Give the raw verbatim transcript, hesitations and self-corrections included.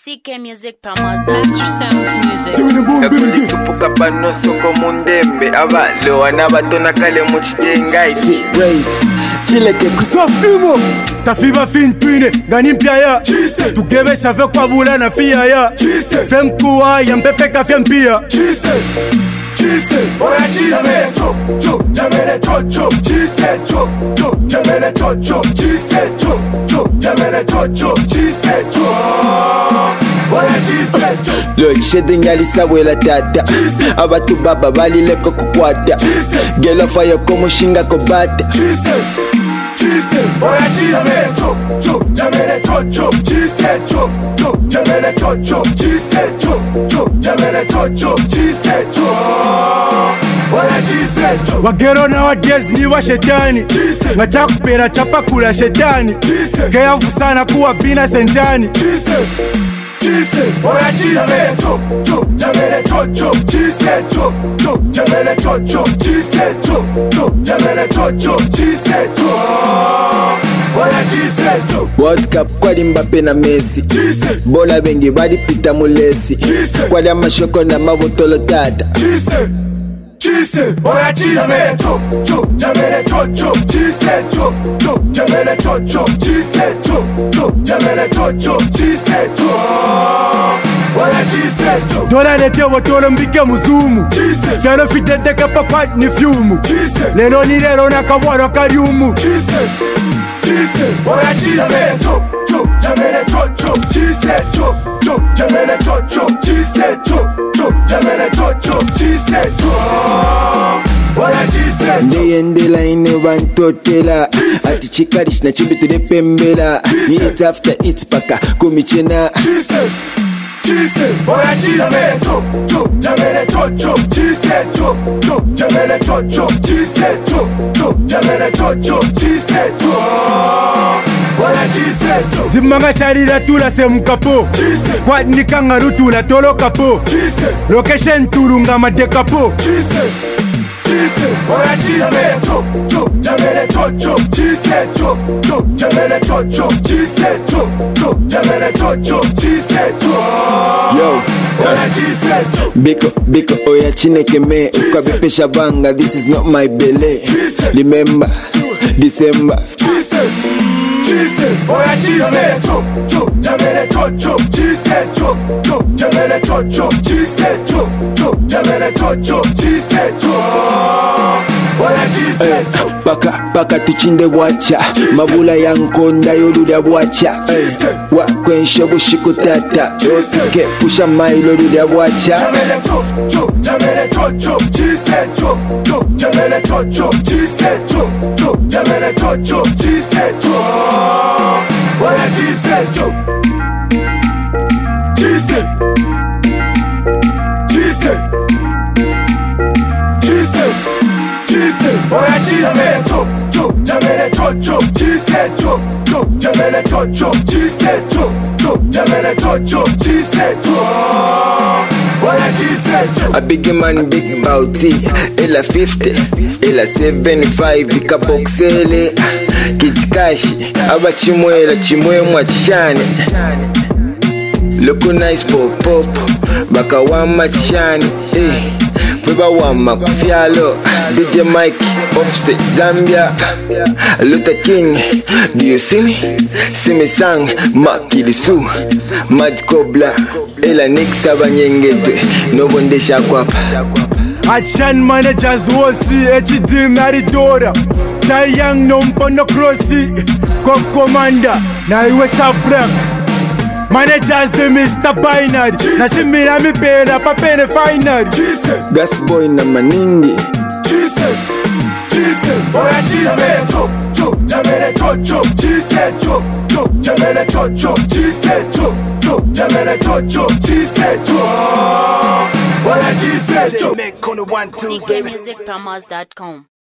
C K Music Promos, Extra Sounds Music. Tupuka pano soko mundembe abalo anabatona kale muchitenga iti raise chileke kusafimo tafiba fin twine gani mpya ya tugebe chave kwa bula na fia ya fem kuwa ya mpepe ka fem pia Chise, oya chise, chop, chop, jamele chop, chop, chise, chop, chop, jamele chop, chop, chise, chop, chop, jamele chop, chop, chise, chop, oya chise, chop. Look, shedding yali sawela tata abatu baba bali leko kukwata gelo fire komo shinga kobata Chise, chise, oya chise, chop, chop, jamele chop, chop, chise, chop, chop, jamele chop, chop, chise, chop, chop, jamele chop, chop, chise, chop. Wagero na wadezi ni wa shetani Ngacha kupera chapa kula shetani Kaya fusana kuwa bina senjani Chise, chise, oya chise Chop, chop, jamele chop, chop Chise, chop, chop, jamele chop, chop Chise, chop, chop, jamele chop, chop Chise, chop, oya chise chop World Cup kwa di Mbappe na Messi Bola bengi badi pita mulesi Kwa di amashoko na mabotolo tata Chise, chise, oya chise chop, chop, jamele chop, chop Chise, chop, chop, jamele chop, chop Chise, chop, chop, jamele chop, chop Chise, chop, oya chise chop Dola lete wotolo mbike muzumu Fyano fitete kapa kwa ni fyumu Lelo ni lelo na kawano kariumu Chise, chise, oya chise chop, chop, jamele chop, chop Chise, chop, chop, jamele chop, chop Chise, chop, chop, jamele chop, chop Chise, chop, oya chise chop Ndeye ndela ine wantotela Ati chikarish na chibitu de pembela Eat after eat paka kumichena Chise, chise, oya chise chop, chop, jamele chop, chop Chise, chop, chop, jamele chop, chop Chise, chop, chop, jamele chop, chop Chise, chop, oya chise chop Zimanga sharira tula se mkapo Kwa ni kangaru tula tolo kapo Location turunga madekapo Chise, chise, oya chise chop, chop, jamele chop, chop Chise, chop, chop, jamele chop, chop Chise, chop, chop, jamele chop, chop Chise, chop, Yo, oya chise chop Biko, biko, oya chineke me Uka bipesha banga, this is not my belly Remember, December Chise, chise, oya chise chop, chop, jamele chop, chop Chise, chop, chop, jamele chop, chop Chise, chop, chop, jamele chop, chop Chise, chop, oya chise chop Paka, paka tuchinde wacha Mabula ya nkonda yoduda wacha Wakwensho bushiku tata Ke pusha mailo duda wacha Jamele chop, chop, jamele chop, chop Chise, chop, chop, jamele chop, chop Chise, chop, chop, jamele chop, chop Chise, chop, oya chise chop Chise, chise, chise, chise, oya chise chop, chop, jamele chop, chop Chise, chop, chop, jamele chop, chop Chise, chop, chop, jamele chop, chop Chise, chop, oya chise chop A big man, big bouty Ela fifty, ela seventy-five Vika boxele Kitikashi, aba chimwela chimwe mwatishane Look nice pop pop Baka wama chishane eh. Viba wama kufialo D J Mike, Offset Zambia Luther King, do you see me? See me sang, Makilisu Mad Cobra, ela Nixa banyengetwe Nobondesha kwapa Action managers wosi H D Maridora Chai Young no mpono crossi Cop Commander Na iwe Sabrak Managers Mister Binary Na simira mi pera pa pene final Chise, Gas boy na maningi chise, chise, oya chise chop, chop, jamele chop, chop Chise, chop, chop, jamele chop, chop Chise, chop, chop, jamele chop, chop Chise, chop, oya chise chop C K Music Promos dot com